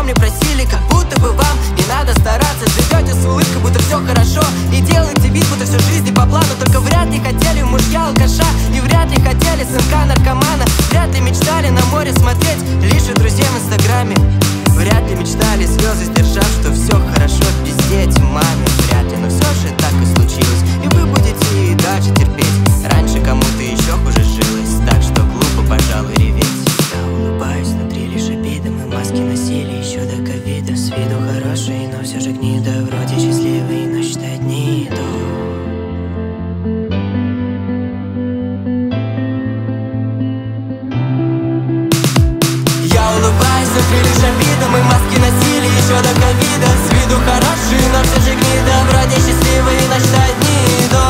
вам не просили, как будто бы вам не надо стараться. Живете с улыбкой, будто все хорошо, и делаете вид, будто всю жизнь по плану. Только вряд ли хотели мужья алкаша, и вряд ли хотели сынка наркомана. Вряд ли мечтали на море смотреть лишь у друзей в инстаграме. Вряд ли мечтали слезы сдержав, что все хорошо пиздеть маме. Вряд ли, но все же так и случилось, и вы будете и дальше терпеть. Раньше кому-то еще хуже жилось, так что глупо, пожалуй, реветь. Я улыбаюсь, внутри лишь обида. Мы маски носили еще до ковида. С виду хороший, но все же гнида. Вроде счастливый, но считай дни иду. Я улыбаюсь, внутри лишь обида. Мы маски носили еще до ковида. С виду хороший, но все же гнида. Вроде счастливый, но считай дни иду.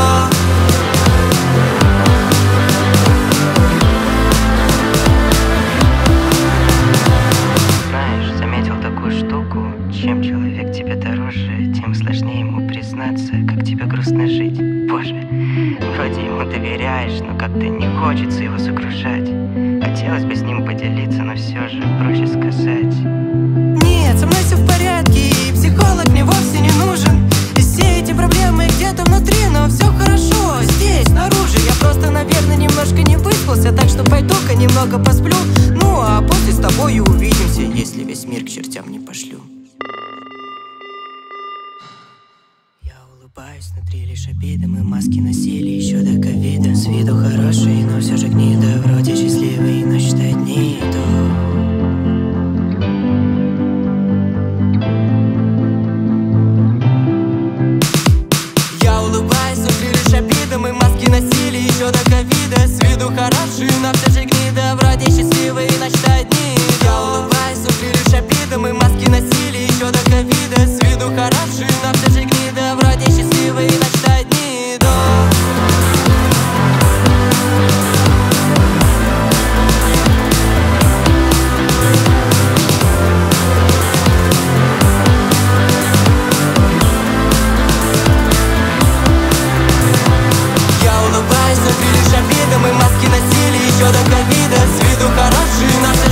Чем человек тебе дороже, тем сложнее ему признаться, как тебе грустно жить. Боже, вроде ему доверяешь, но как-то не хочется его сокрушать. Хотелось бы с ним поделиться, но все же проще сказать: нет, со мной все в порядке, и психолог мне вовсе не нужен. И все эти проблемы где-то внутри, но все хорошо здесь, снаружи. Я просто, наверное, немножко не выспался, так что пойду-ка немного посплю. Ну а после с тобой увидимся, если весь мир к чертям не пошлю. Улыбаюсь, внутри лишь обида. Мы маски носили еще до ковида. С виду хороший, но все же гнида. Вроде счастливый, но считай дни иду. Я улыбаюсь, внутри лишь обида. Мы маски носили еще до ковида. С виду хороший, но все же гнида. Вроде счастливый, но считай дни иду. Я улыбаюсь, внутри лишь обида. Мы маски носили еще до ковида. С виду хороший, но все же гнида. Вроде счастливый, но считай дни иду. Я улыбаюсь, внутри лишь обида. Мы маски носили еще до ковида. С виду хороший, но